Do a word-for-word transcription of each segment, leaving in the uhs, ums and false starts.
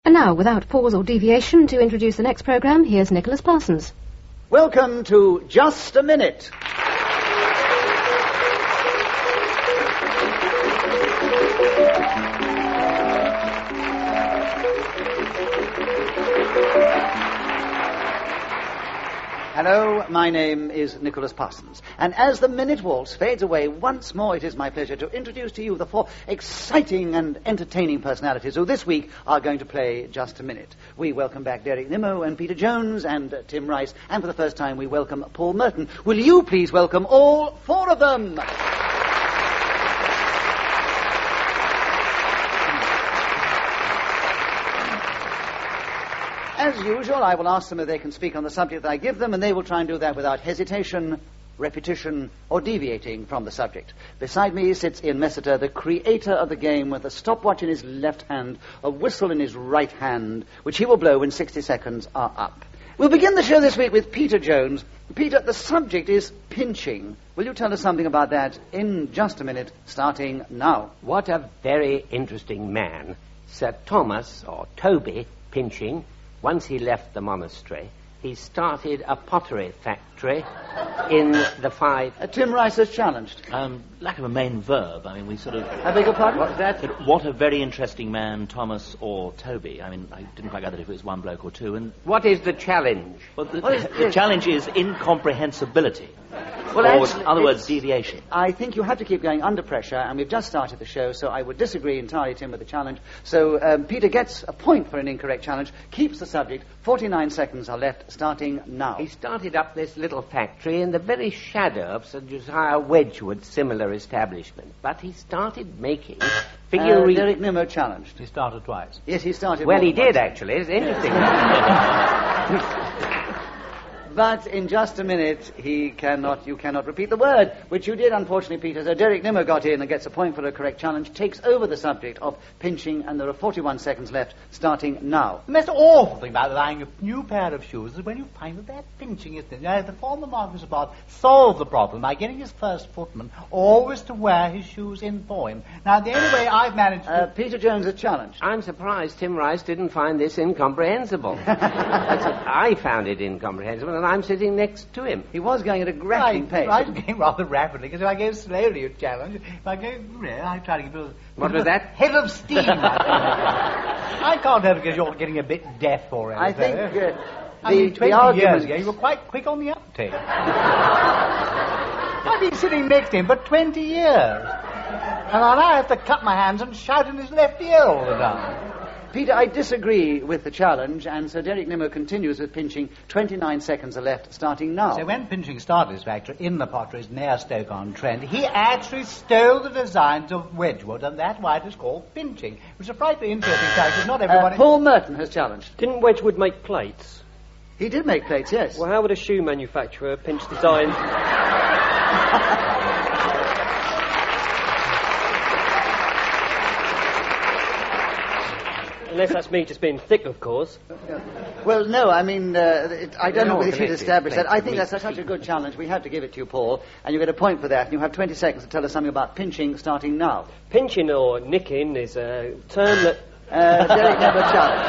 And now, without pause or deviation, to introduce the next programme, here's Nicholas Parsons. Welcome to Just a Minute. Hello, my name is Nicholas Parsons, and as the Minute Waltz fades away once more, it is my pleasure to introduce to you the four exciting and entertaining personalities who this week are going to play Just a Minute. We welcome back Derek Nimmo and Peter Jones and uh, Tim Rice, and for the first time we welcome Paul Merton. Will you please welcome all four of them? As usual, I will ask them if they can speak on the subject that I give them, and they will try and do that without hesitation, repetition, or deviating from the subject. Beside me sits Ian Messiter, the creator of the game, with a stopwatch in his left hand, a whistle in his right hand, which he will blow when sixty seconds are up. We'll begin the show this week with Peter Jones. Peter, the subject is pinching. Will you tell us something about that in just a minute, starting now? What a very interesting man. Sir Thomas, or Toby, Pinching. Once he left the monastery, he started a pottery factory in the five... Uh, Tim Rice is challenged. Um, lack of a main verb. I mean, we sort of... I beg your pardon? What's that? But what a very interesting man, Thomas or Toby. I mean, I didn't quite gather if it was one bloke or two. And What is the challenge? well, the, What is- the challenge is incomprehensibility. Well, or, actually, in other words, it's- deviation. I think you have to keep going under pressure, and we've just started the show, so I would disagree entirely, Tim, with the challenge. So um, Peter gets a point for an incorrect challenge, keeps the subject. forty-nine seconds are left, starting now. He started up this little factory in the very shadow of Sir Josiah Wedgwood's similar establishment. But he started making Uh, figurines... Derek Nimmo challenged. He started twice. Yes, he started. well, more he than did, once. actually. It's interesting. But in just a minute, he cannot, you cannot repeat the word, which you did, unfortunately, Peter. So Derek Nimmo got in and gets a point for a correct challenge, takes over the subject of pinching, and there are forty-one seconds left, starting now. The most awful thing about buying a new pair of shoes is when you find that they're pinching his thing. Now, the former Marquis of Bath solved the problem by getting his first footman always to wear his shoes in for him. Now, the only way I've managed to... Uh, Peter Jones is challenged. I'm surprised Tim Rice didn't find this incomprehensible. That's what I found it incomprehensible, and I'm sitting next to him. He was going at a I, grappling pace. I was going rather rapidly, because if I go slowly, you challenge. If I go... I try to give you a... What was that? Head of steam. I can't help it because you're getting a bit deaf for it. I think uh, the, I mean, the twenty argument... years ago, you were quite quick on the uptake. I've been sitting next to him for twenty years. And I now have to cut my hands and shout in his left ear all the time. Peter, I disagree with the challenge, and Sir Derek Nimmo continues with pinching. twenty-nine seconds are left, starting now. So when Pinching started his factory in the potteries near Stoke-on-Trent, he actually stole the designs of Wedgwood, and that's why it is called Pinching. Which is a frightfully interesting fact, because not everyone... Uh, Paul Merton has challenged. Didn't Wedgwood make plates? He did make plates, yes. Well, how would a shoe manufacturer pinch design? Unless that's me just being thick, of course. Well, no, I mean, uh, it, I don't They're know all whether he's connected. established that. I think Plates that's and such a good challenge. We have to give it to you, Paul, and you get a point for that. And you have twenty seconds to tell us something about pinching, starting now. Pinching or nicking is a term that... Uh, Derek Nimmo challenged.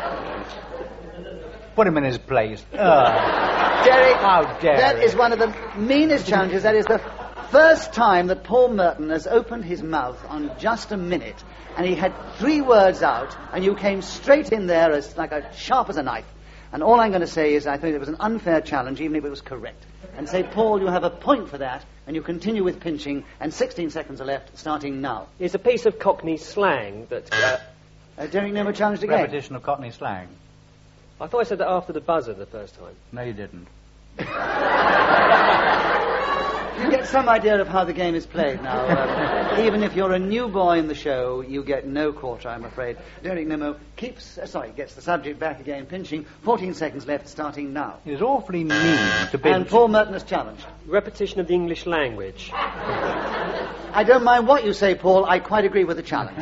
Put him in his place. Ugh. Derek, How dare that you. is one of the meanest challenges. That is the first time that Paul Merton has opened his mouth on just a minute, and he had three words out, and you came straight in there as like a sharp as a knife. And all I'm going to say is I think it was an unfair challenge, even if it was correct. And say, Paul, you have a point for that, and you continue with pinching, and sixteen seconds are left, starting now. It's a piece of Cockney slang that... Uh, Uh, Derek Nimmo challenged again. Repetition of Cockney slang. I thought I said that after the buzzer the first time. No, you didn't. You get some idea of how the game is played now. Um, even if you're a new boy in the show, you get no quarter, I'm afraid. Derek Nimmo keeps, uh, sorry, gets the subject back again, pinching. fourteen seconds left, starting now. It is awfully mean to pinch. And Paul Merton is challenged. Repetition of the English language. I don't mind what you say, Paul. I quite agree with the challenge.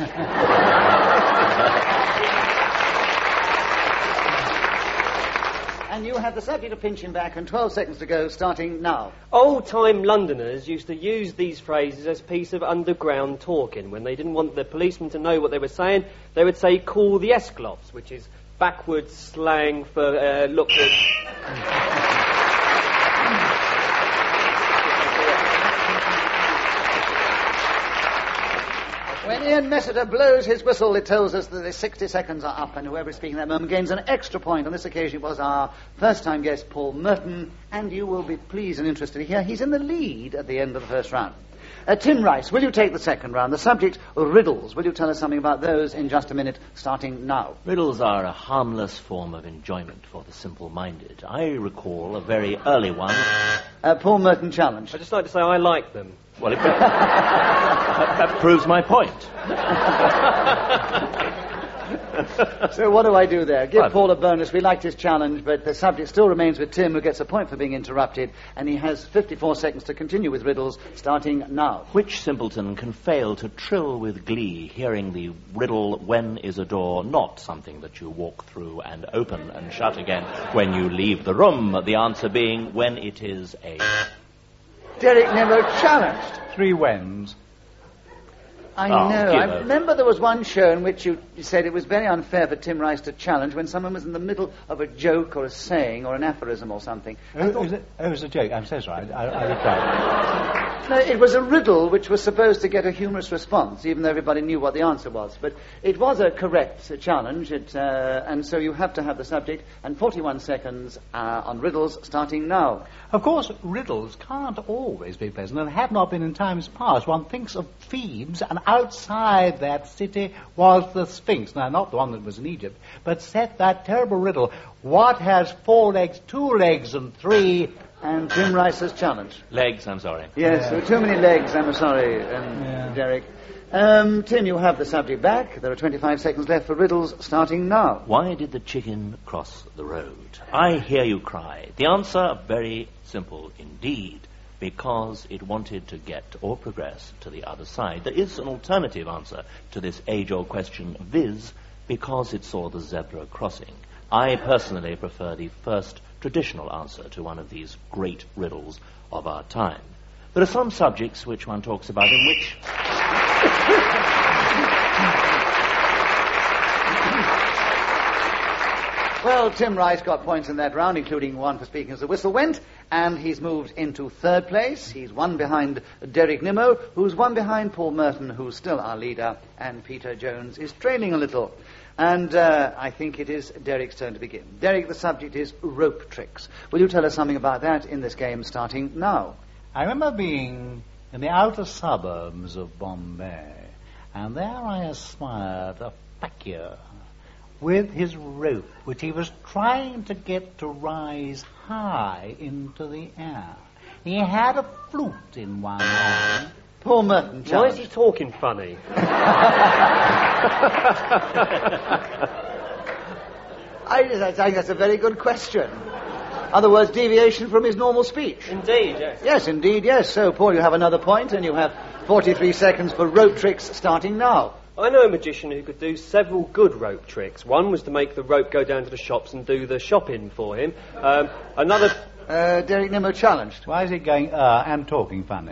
And you have the subject of pinching back and twelve seconds to go, starting now. Old-time Londoners used to use these phrases as a piece of underground talking. When they didn't want the policeman to know what they were saying, they would say, call the Esclops, which is backwards slang for uh, look at... When Ian Messiter blows his whistle, it tells us that the sixty seconds are up, and whoever is speaking at that moment gains an extra point. On this occasion, it was our first-time guest, Paul Merton, and you will be pleased and interested to hear he's in the lead at the end of the first round. Uh, Tim Rice, will you take the second round? The subject, riddles. Will you tell us something about those in just a minute, starting now? Riddles are a harmless form of enjoyment for the simple-minded. I recall a very early one. Uh, Paul Merton challenge. I'd just like to say I like them. Well, it, that, that proves my point. So what do I do there? Give Well, Paul a bonus. We liked his challenge, but the subject still remains with Tim, who gets a point for being interrupted, and he has fifty-four seconds to continue with riddles, starting now. Which simpleton can fail to trill with glee hearing the riddle, when is a door not something that you walk through and open and shut again when you leave the room? The answer being, when it is a... Derek Nimmo challenged. Three wens. I Oh, know. give I up. remember there was one show in which you said it was very unfair for Tim Rice to challenge when someone was in the middle of a joke or a saying or an aphorism or something. I Oh, thought- it was a, oh, it was a joke. I'm so sorry. I, I, I retract. No, it was a riddle which was supposed to get a humorous response, even though everybody knew what the answer was. But it was a correct uh, challenge, it, uh, and so you have to have the subject, and forty-one seconds uh, on riddles, starting now. Of course, riddles can't always be pleasant, and have not been in times past. One thinks of Thebes, and outside that city was the Sphinx. Now, not the one that was in Egypt, but set that terrible riddle. What has four legs, two legs, and three... And Tim Rice's challenge. Legs, I'm sorry. Yes, Yeah. there were too many legs, I'm sorry, um, Yeah. Derek. Um, Tim, you have the subject back. There are twenty-five seconds left for riddles, starting now. Why did the chicken cross the road? I hear you cry. The answer, very simple indeed. Because it wanted to get or progress to the other side. There is an alternative answer to this age-old question, viz., because it saw the zebra crossing. I personally prefer the first traditional answer to one of these great riddles of our time. There are some subjects which one talks about in which... Well, Tim Rice got points in that round, including one for speaking as the whistle went, and he's moved into third place. He's one behind Derek Nimmo, who's one behind Paul Merton, who's still our leader, and Peter Jones is trailing a little. And uh, I think it is Derek's turn to begin. Derek, the subject is rope tricks. Will you tell us something about that in this game, starting now? I remember being in the outer suburbs of Bombay, and there I espied a fakir with his rope, which he was trying to get to rise high into the air. He had a flute in one hand. Paul Merton, Why challenge. is he talking funny? I, I think that's a very good question. Other words, deviation from his normal speech. Indeed, yes. Yes, indeed, yes. So, Paul, you have another point, and you have forty-three seconds for rope tricks, starting now. I know a magician who could do several good rope tricks. One was to make the rope go down to the shops and do the shopping for him. Um, another... Uh, Derek Nimmo challenged. Why is he going, uh, and talking funny?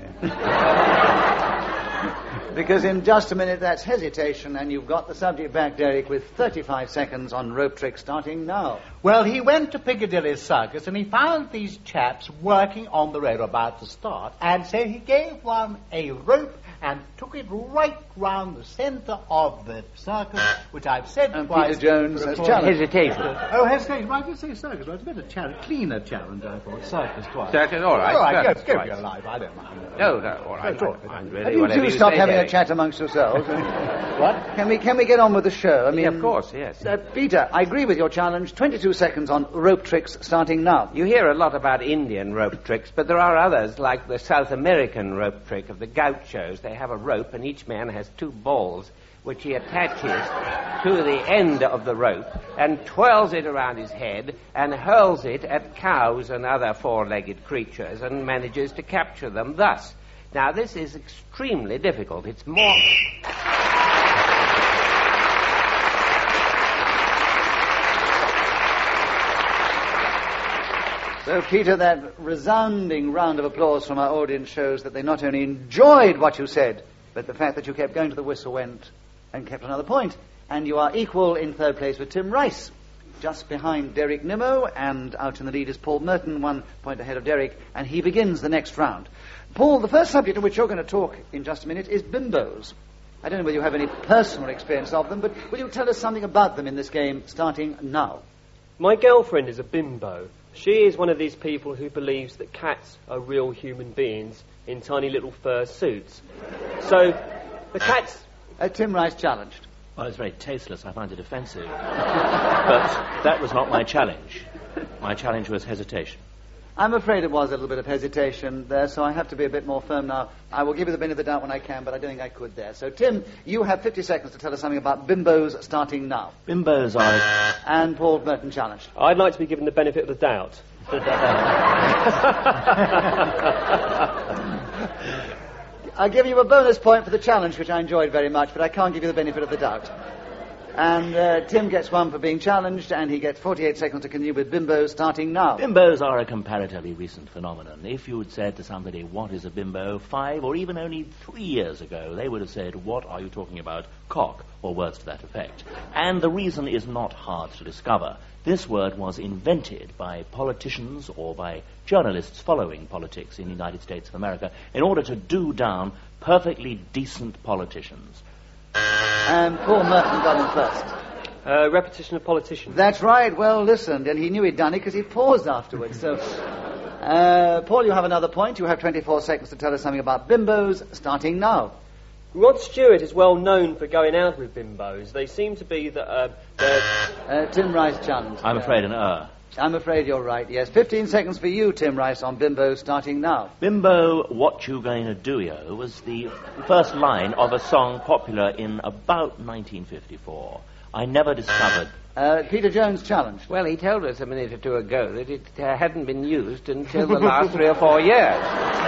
Because in just a minute, that's hesitation, and you've got the subject back, Derek, with thirty-five seconds on rope tricks, starting now. Well, he went to Piccadilly Circus, and he found these chaps working on the road about to start, and so he gave one a rope and took it right round the centre of the circus, which I've said And twice. Peter Jones has before. challenged. Hesitation. Oh, hesitation. Well, I did say circus. Well, it's a bit of challenge, cleaner challenge, I thought. Circus twice. Circus, all right. All right, circus go, go for twice. your life. I don't mind. No, no, all right. Go, go. I'm Have really you whatever two you stop say, having Derek. a chat amongst yourselves? What? Can we can we get on with the show? I mean, Yeah, of course, yes. Uh, Peter, I agree with your challenge. twenty-two seconds on rope tricks, starting now. You hear a lot about Indian rope tricks, but there are others, like the South American rope trick of the gauchos. They have a rope, and each man has two balls, which he attaches to the end of the rope and twirls it around his head and hurls it at cows and other four-legged creatures and manages to capture them thus. Now, this is extremely difficult. It's more... So, Peter, that resounding round of applause from our audience shows that they not only enjoyed what you said, but the fact that you kept going to the whistle went and kept another point. And you are equal in third place with Tim Rice, just behind Derek Nimmo, and out in the lead is Paul Merton, one point ahead of Derek, and he begins the next round. Paul, the first subject on which you're going to talk in just a minute is bimbos. I don't know whether you have any personal experience of them, but will you tell us something about them in this game, starting now? My girlfriend is a bimbo. She is one of these people who believes that cats are real human beings in tiny little fur suits. So, the cats... Uh, Tim Rice challenged. Well, it's very tasteless. I find it offensive. But that was not my challenge. My challenge was hesitation. I'm afraid it was a little bit of hesitation there, so I have to be a bit more firm now. I will give you the benefit of the doubt when I can, but I don't think I could there. So, Tim, you have fifty seconds to tell us something about bimbos starting now. Bimbos are... And Paul Merton challenged. I'd like to be given the benefit of the doubt. I'll give you a bonus point for the challenge, which I enjoyed very much, but I can't give you the benefit of the doubt. And uh, Tim gets one for being challenged, and he gets forty-eight seconds to continue with bimbos starting now. Bimbos are a comparatively recent phenomenon. If you had said to somebody, what is a bimbo, five or even only three years ago, they would have said, what are you talking about, cock, or words to that effect. And the reason is not hard to discover. This word was invented by politicians or by journalists following politics in the United States of America in order to do down perfectly decent politicians. And Paul Merton got him first. Uh, repetition of politicians. That's right, well listened, and he knew he'd done it because he paused afterwards. So, uh, Paul, you have another point. You have twenty-four seconds to tell us something about bimbos, starting now. Rod Stewart is well known for going out with bimbos. They seem to be that uh, they're... Uh, Tim Rice challenged. I'm afraid an er. I'm afraid you're right, yes. Fifteen seconds for you, Tim Rice, on bimbos, starting now. Bimbo, What You Gonna Do Yo was the first line of a song popular in about nineteen fifty-four. I never discovered... Uh, Peter Jones challenged. Well, he told us a minute or two ago that it uh, hadn't been used until the last three or four years.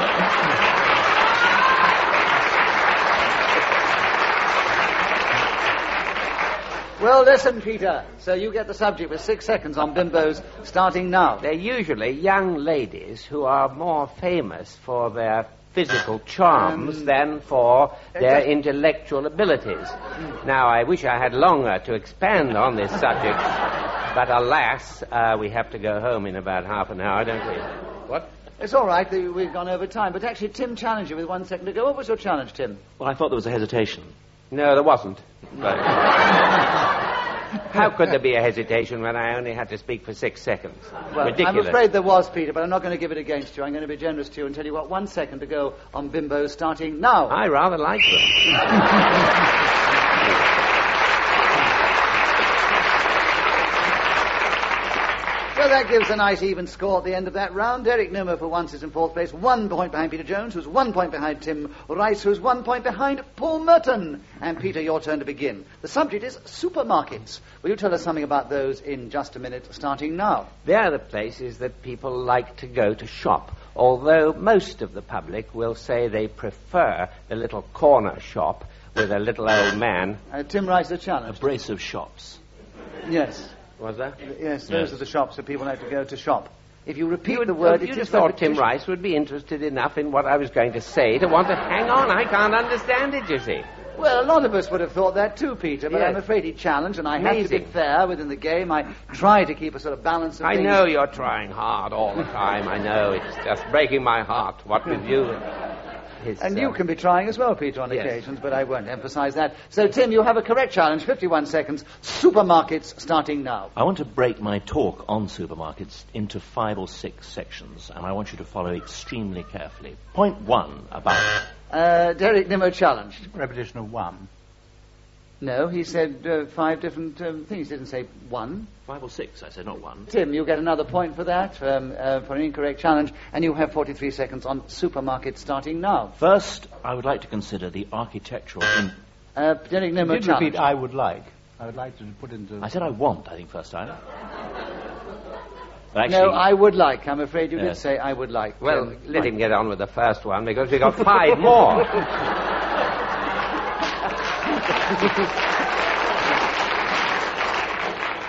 Well, listen, Peter. So you get the subject with six seconds on bimbos, starting now. They're usually young ladies who are more famous for their physical charms um, than for their just... intellectual abilities. Now, I wish I had longer to expand on this subject, but alas, uh, we have to go home in about half an hour, don't we? What? It's all right, we've gone over time, but actually Tim challenged you with one second ago. What was your challenge, Tim? Well, I thought there was a hesitation. No, there wasn't. But how could there be a hesitation when I only had to speak for six seconds? Well, ridiculous. I'm afraid there was, Peter, but I'm not going to give it against you. I'm going to be generous to you and tell you what one second to go on bimbos starting now. I rather like them. So that gives a nice even score at the end of that round. Derek Nimmo for once is in fourth place, one point behind Peter Jones, who's one point behind Tim Rice, who's one point behind Paul Merton. And Peter, your turn to begin. The subject is supermarkets. Will you tell us something about those in just a minute, starting now? They're the places that people like to go to shop, although most of the public will say they prefer the little corner shop with a little old man. Uh, Tim Rice, the challenge. A brace of shops. Yes. Was that? Yes, those yes. are the shops that people like to go to shop. If you repeat you the word... You'd it have is thought Tim repetition. Rice would be interested enough in what I was going to say to want to hang on. I can't understand it, you see. Well, a lot of us would have thought that too, Peter, but Yes. I'm afraid he challenged, and I had to Amazing. be fair within the game. I try to keep a sort of balance of I things. know you're trying hard all the time. I know. It's just breaking my heart. What with you... His, And you um, can be trying as well, Peter, on yes. occasions, but I won't emphasize that. So, Tim, you have a correct challenge, fifty-one seconds. Supermarkets starting now. I want to break my talk on supermarkets into five or six sections, and I want you to follow extremely carefully. Point one about... Uh, Derek Nimmo challenged. Repetition of one. No, he said uh, five different um, things. He didn't say one. Five or six, I said, not one. Tim, you get another point for that, um, uh, for an incorrect challenge, and you have forty-three seconds on supermarkets starting now. First, I would like to consider the architectural... In- Uh, Derek Nimmo You did challenged. repeat I would like. I would like to put into... I said I want, I think, first time. But No, actually, I would like. I'm afraid you did Yes. say I would like. Well, Um, let him get on with the first one, because we've got five more.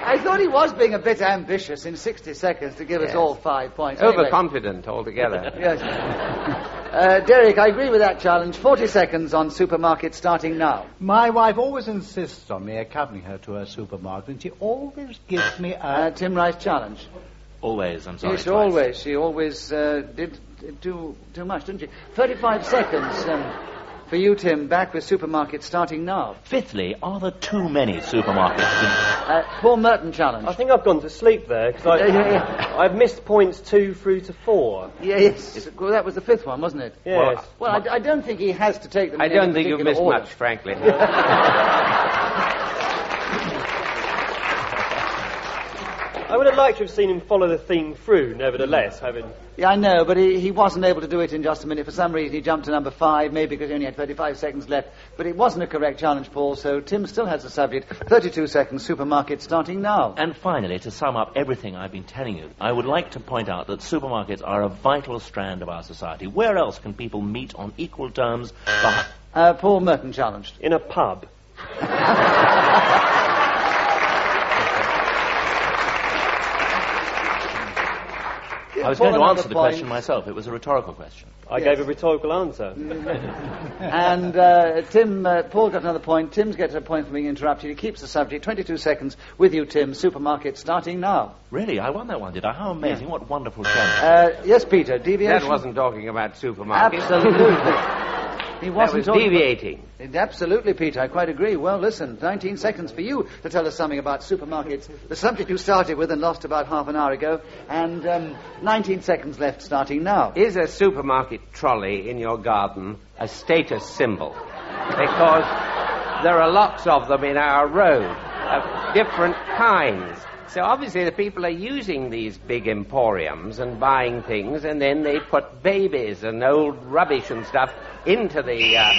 I thought he was being a bit ambitious in sixty seconds to give Yes. us all five points. Anyway. Overconfident altogether. Yes. Uh, Derek, I agree with that challenge. forty seconds on supermarket starting now. My wife always insists on me accompanying her to her supermarket, and she always gives me a... Uh, Tim Rice challenge. Always, I'm sorry. Yes, twice. always. She always uh, did, did do too much, didn't she? thirty-five seconds um, for you, Tim. Back with supermarket starting now. Fifthly, are there too many supermarkets? in- Uh, Paul Merton challenge. I think I've gone to sleep there because Yeah, yeah, yeah. I've missed points two through to four. Yeah, yes. Well, that was the fifth one, wasn't it? Yes. Well, I, I don't think he has to take them. I in don't any think you've particular missed order. much, frankly. I would have liked to have seen him follow the theme through, nevertheless, having... Yeah, I know, but he, he wasn't able to do it in just a minute. For some reason, he jumped to number five, maybe because he only had thirty-five seconds left. But it wasn't a correct challenge, Paul, so Tim still has the subject. thirty-two seconds, supermarket starting now. And finally, to sum up everything I've been telling you, I would like to point out that supermarkets are a vital strand of our society. Where else can people meet on equal terms? Beh- Uh, Paul Merton challenged. In a pub. I was Paul, going to another answer the point. question myself. It was a rhetorical question. I Yes. gave a rhetorical answer. And uh, Tim, uh, Paul got another point. Tim's gets a point for being interrupted. He keeps the subject. twenty-two seconds with you, Tim. Supermarket starting now. Really? I won that one, did I? How amazing. What wonderful challenge. Uh, yes, Peter, deviation? That wasn't talking about supermarkets. Absolutely. He That wasn't was talking about- deviating. Absolutely, Peter. I quite agree. Well, listen, nineteen seconds for you to tell us something about supermarkets. The subject you started with and lost about half an hour ago. And um, nineteen seconds left starting now. Is a supermarket trolley in your garden a status symbol? Because there are lots of them in our road of different kinds. So obviously the people are using these big emporiums and buying things, and then they put babies and old rubbish and stuff into the... Uh...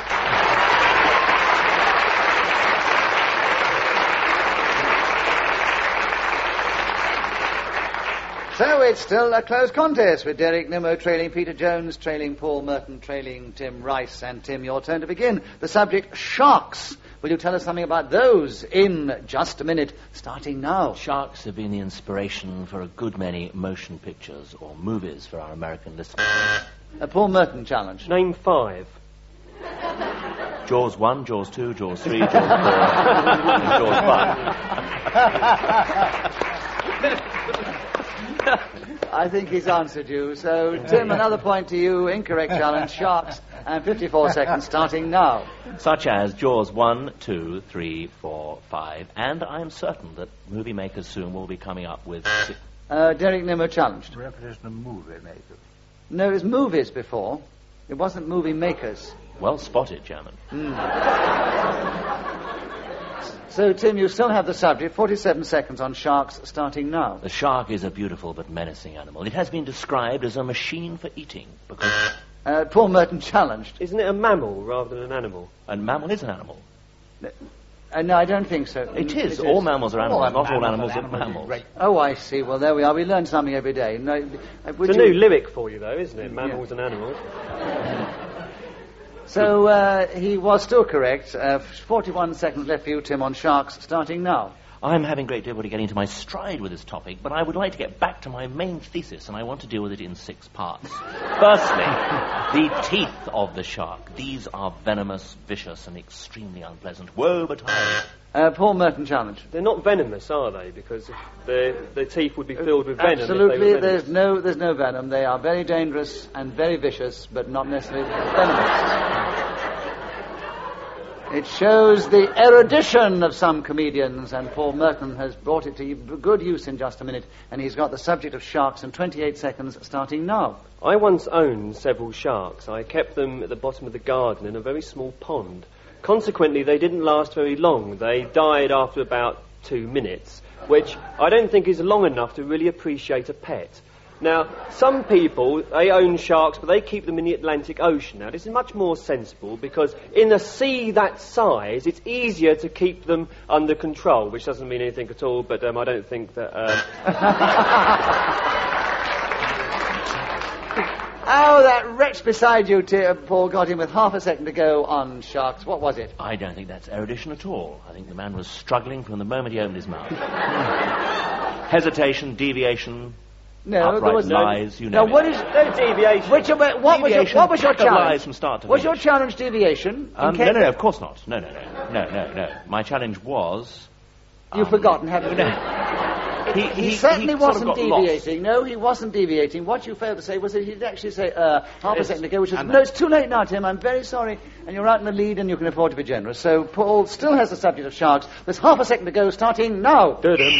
So it's still a close contest with Derek Nimmo trailing Peter Jones, trailing Paul Merton, trailing Tim Rice. And Tim, your turn to begin. The subject, sharks. Will you tell us something about those in just a minute, starting now? Sharks have been the inspiration for a good many motion pictures or movies for our American listeners. A Paul Merton challenge. Name five. Jaws one, Jaws two, Jaws three, Jaws four, and Jaws five. I think he's answered you. So, Tim, another point to you. Incorrect challenge, sharks. And fifty-four seconds starting now. Such as Jaws one, two, three, four, five, and I'm certain that movie makers soon will be coming up with... Six. Uh, Derek Nimmo challenged. Repetition of movie makers. No, it was movies before. It wasn't movie makers. Well spotted, Chairman. So, Tim, you still have the subject. forty-seven seconds on sharks starting now. The shark is a beautiful but menacing animal. It has been described as a machine for eating because... Uh, Paul Merton challenged. Isn't it a mammal rather than an animal? And mammal is an animal. Uh, no, I don't think so. It Mm, is. All mammals are animals. Not all animals are mammals. Oh, I see. Well, there we are. We learn something every day. No, uh, would It's a you- new lyric for you, though, isn't it? Mammals and animals. So uh, he was still correct. Uh, forty-one seconds left for you, Tim, on sharks starting now. I'm having great difficulty getting to my stride with this topic, but I would like to get back to my main thesis, and I want to deal with it in six parts. Firstly, the teeth of the shark. These are venomous, vicious, and extremely unpleasant. Woe betide. Uh, Paul Merton challenged. They're not venomous, are they? Because their their teeth would be filled with venom. Absolutely, If they were there's venomous. no there's no venom. They are very dangerous and very vicious, but not necessarily venomous. It shows the erudition of some comedians, and Paul Merton has brought it to good use in just a minute, and he's got the subject of sharks in twenty-eight seconds starting now. I once owned several sharks. I kept them at the bottom of the garden in a very small pond. Consequently, they didn't last very long. They died after about two minutes, which I don't think is long enough to really appreciate a pet. Now, some people, they own sharks, but they keep them in the Atlantic Ocean. Now, this is much more sensible because in a sea that size, it's easier to keep them under control, which doesn't mean anything at all, but um, I don't think that... Um... Oh, that wretch beside you, T- Paul, got him with half a second to go on Sharks. What was it? I don't think that's erudition at all. I think the man was struggling from the moment he opened his mouth. Hesitation, deviation, No, upright there was lies, no. you Now, know. what is No deviation. Which, what was your, Deviation, what was your pack of challenge? lies from start to was your finish. challenge deviation? Um, In no, case- no, no, of course not. No, no, no. No, no, no. My challenge was... You've um, forgotten, haven't you? He, He, certainly he sort of wasn't got lost. deviating. No, he wasn't deviating. What you failed to say was that he did actually say uh, half a Yes. second ago, which is, And no, it's too late now, Tim. I'm very sorry. And you're out in the lead and you can afford to be generous. So Paul still has the subject of Sharks. There's half a second to go, starting now. Dudum.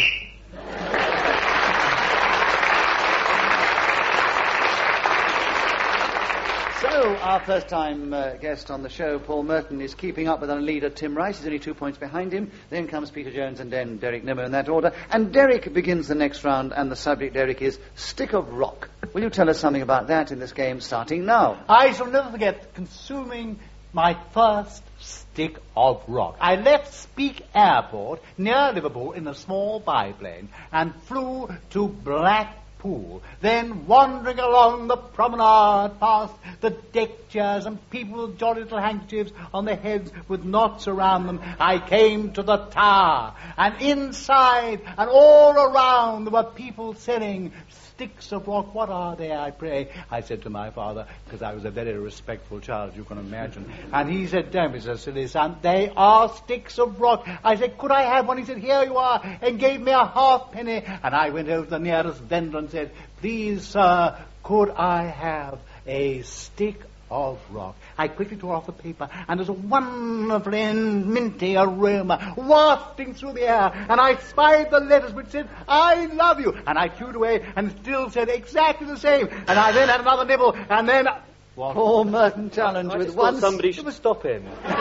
So, our first-time uh, guest on the show, Paul Merton, is keeping up with our leader, Tim Rice. He's only two points behind him. Then comes Peter Jones and then Derek Nimmo in that order. And Derek begins the next round, and the subject, Derek, is Stick of Rock. Will you tell us something about that in this game, starting now? I shall never forget consuming my first stick of rock. I left Speke Airport near Liverpool in a small biplane and flew to Blackpool. Then wandering along the promenade past the deck chairs and people with jolly little handkerchiefs on their heads with knots around them, I came to the tower. And inside and all around there were people selling sticks of rock. What are they, I pray? I said to my father, because I was a very respectful child, you can imagine. And he said, don't be so silly, son. They are sticks of rock. I said, could I have one? He said, here you are, and gave me a halfpenny. And I went over to the nearest vendor and said, please, sir, could I have a stick of rock? I quickly tore off the paper, and there's a wonderful and minty aroma wafting through the air, and I spied the letters which said, I love you, and I threw it away, and it still said exactly the same, and I then had another nibble, and then... What? Paul Merton challenge I with just one... thought somebody should stop him.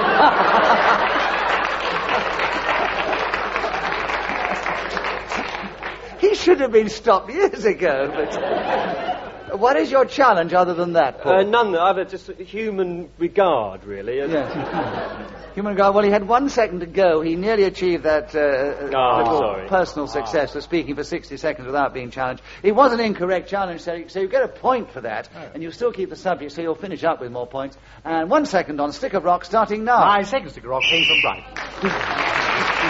He should have been stopped years ago, but... What is your challenge other than that, Paul? Uh, none other, just human regard, really. Yes. Human regard. Well, he had one second to go. He nearly achieved that uh, Oh, little sorry. personal success of speaking for sixty seconds without being challenged. It was an incorrect challenge, so, so you get a point for that, and you still keep the subject, so you'll finish up with more points. And one second on Stick of Rock, starting now. My second stick of rock came from Brighton.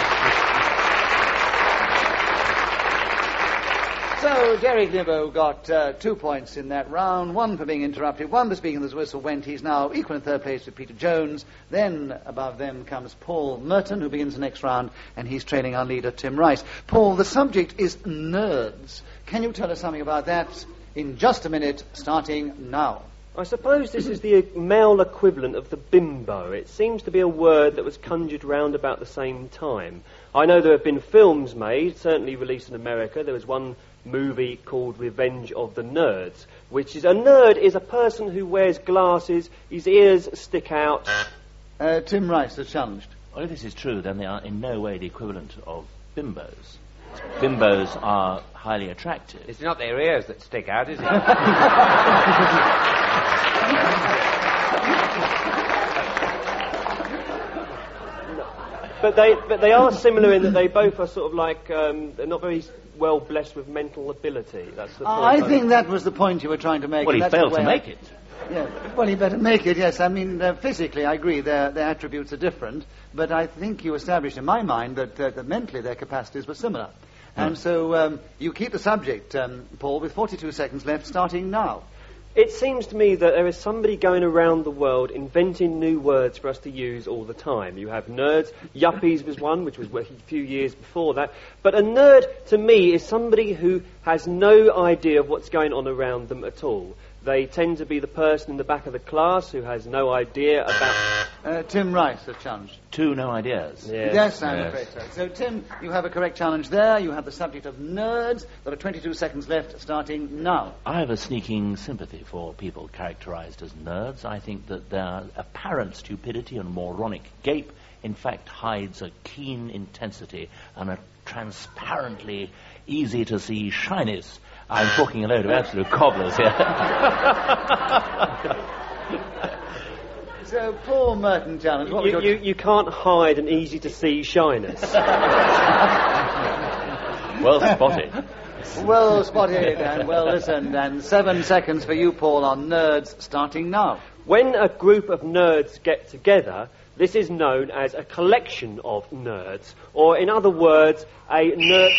So, Derek Nimmo got uh, two points in that round, one for being interrupted, one for speaking as the whistle went. He's now equal in third place with Peter Jones. Then, above them, comes Paul Merton, who begins the next round, and he's trailing our leader, Tim Rice. Paul, the subject is nerds. Can you tell us something about that in just a minute, starting now? I suppose this is the male equivalent of the bimbo. It seems to be a word that was conjured round about the same time. I know there have been films made, certainly released in America. There was one movie called Revenge of the Nerds, which is a nerd is a person who wears glasses, his ears stick out. Uh, Tim Rice is challenged. Well, if this is true, then they are in no way the equivalent of bimbos. Bimbos are highly attractive. It's not their ears that stick out, is it? But they, but they are similar in that they both are sort of like um, they're not very well blessed with mental ability. That's the point. I think that was the point you were trying to make. Well, and he that's the failed to way make I- it. Yeah, well, he better make it, yes. I mean, uh, physically, I agree, their, their attributes are different, but I think you established in my mind that, uh, that mentally their capacities were similar. And so um, you keep the subject, um, Paul, with forty-two seconds left, starting now. It seems to me that there is somebody going around the world inventing new words for us to use all the time. You have nerds. Yuppies was one, which was a few years before that. But a nerd, to me, is somebody who has no idea of what's going on around them at all. They tend to be the person in the back of the class who has no idea about... Uh, Tim Rice has challenged. Two no ideas. Yes. Yes, I'm Yes. afraid so. So, Tim, you have a correct challenge there. You have the subject of nerds. There are twenty-two seconds left, starting now. I have a sneaking sympathy for people characterized as nerds. I think that their apparent stupidity and moronic gape, in fact, hides a keen intensity and a transparently easy-to-see shyness. I'm talking a load of absolute cobblers here. So, Paul Merton challenge. What was You, your you, you can't hide an easy-to-see shyness. Well spotted. Well spotted and well listened. And seven seconds for you, Paul, on nerds, starting now. When a group of nerds get together, this is known as a collection of nerds, or in other words, a nerd...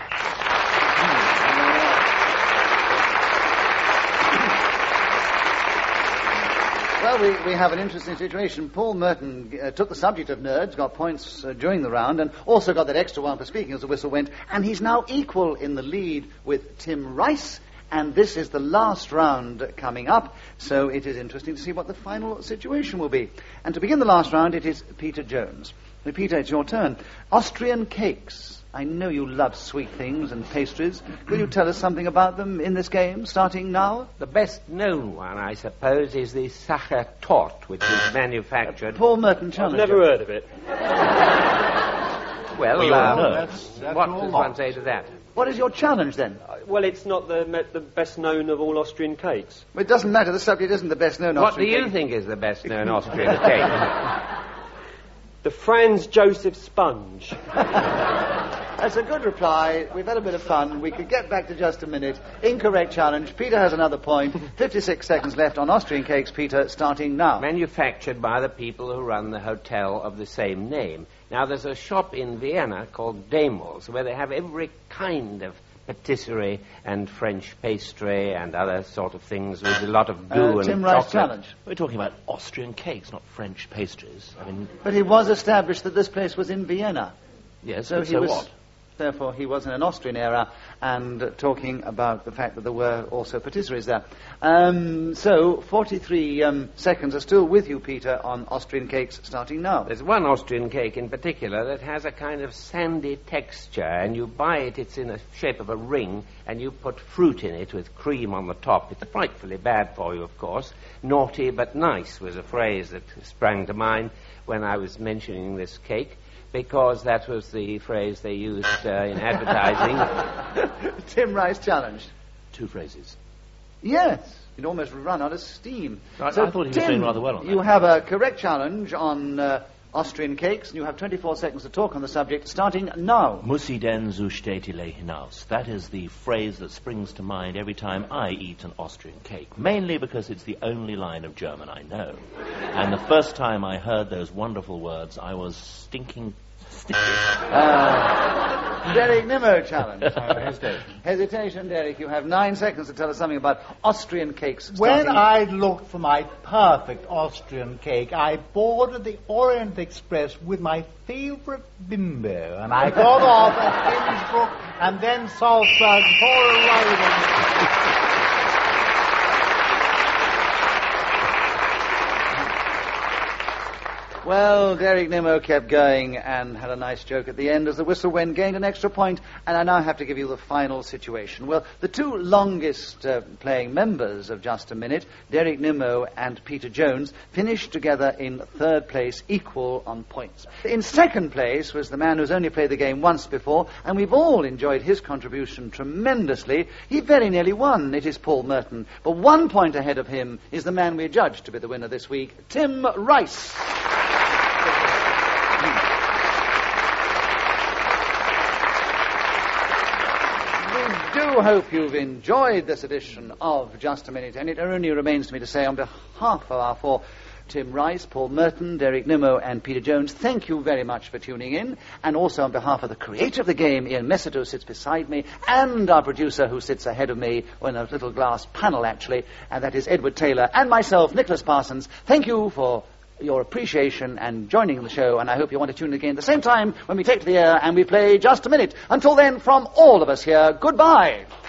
Well, we, we have an interesting situation. Paul Merton uh, took the subject of nerds, got points uh, during the round, and also got that extra one for speaking as the whistle went, and he's now equal in the lead with Tim Rice, and this is the last round coming up, so it is interesting to see what the final situation will be. And to begin the last round, it is Peter Jones. Now, Peter, it's your turn. Austrian cakes. I know you love sweet things and pastries. Will you tell us something about them in this game, starting now? The best known one, I suppose, is the Sacher Torte, which is manufactured... Paul Merton, I've challenge never you. heard of it. Well, Well, you're uh, a nerd. That's, that's what all does hot. one say to that? What is your challenge, then? Uh, Well, it's not the me- the best known of all Austrian cakes. Well, it doesn't matter. The subject isn't the best known What do Austrian you cake. think is the best known Austrian cake? The Franz Joseph Sponge. That's a good reply. We've had a bit of fun. We could get back to just a minute. Incorrect challenge. Peter has another point. fifty-six seconds left on Austrian cakes, Peter, starting now. Manufactured by the people who run the hotel of the same name. Now, there's a shop in Vienna called Demels, where they have every kind of patisserie and French pastry and other sort of things with a lot of goo Uh, and Tim Rice chocolate. challenge. We're talking about Austrian cakes, not French pastries. I mean, But it was established that this place was in Vienna. yes, So but he so was... what? Therefore, he was in an Austrian era and uh, talking about the fact that there were also patisseries there. Um, so, forty-three um, seconds are still with you, Peter, on Austrian cakes, starting now. There's one Austrian cake in particular that has a kind of sandy texture, and you buy it, it's in the shape of a ring, and you put fruit in it with cream on the top. It's frightfully bad for you, of course. Naughty but nice was a phrase that sprang to mind when I was mentioning this cake, because that was the phrase they used uh, in advertising. Tim Rice challenge. Two phrases. Yes, you'd almost run out of steam. I- I so, thought he was Tim, doing rather well on you that. have a correct challenge on uh, Austrian cakes, and you have twenty-four seconds to talk on the subject, starting now. Muss sie denn so städtile hinaus? That is the phrase that springs to mind every time I eat an Austrian cake, mainly because it's the only line of German I know. And the first time I heard those wonderful words, I was stinking sticky. Uh, Derek Nimmo challenge. hesitation. Hesitation, Derek. You have nine seconds to tell us something about Austrian cakes. When starting- I looked for my perfect Austrian cake, I boarded the Orient Express with my favorite bimbo, and I got off at Innsbruck and then Salzburg for arrival. Well, Derek Nimmo kept going and had a nice joke at the end as the whistle went, gained an extra point, and I now have to give you the final situation. Well, the two longest uh, playing members of Just a Minute, Derek Nimmo and Peter Jones, finished together in third place, equal on points. In second place was the man who's only played the game once before, and we've all enjoyed his contribution tremendously. He very nearly won. It is Paul Merton. But one point ahead of him is the man we judged to be the winner this week, Tim Rice. We do hope you've enjoyed this edition of Just a Minute, and it only remains to me to say on behalf of our four, Tim Rice, Paul Merton, Derek Nimmo, and Peter Jones, thank you very much for tuning in, and also on behalf of the creator of the game, Ian Messert, who sits beside me, and our producer who sits ahead of me in a little glass panel, actually, and that is Edward Taylor, and myself, Nicholas Parsons. Thank you for your appreciation and joining the show, and I hope you want to tune in again at the same time when we take to the air and we play Just a Minute. Until then, from all of us here, goodbye.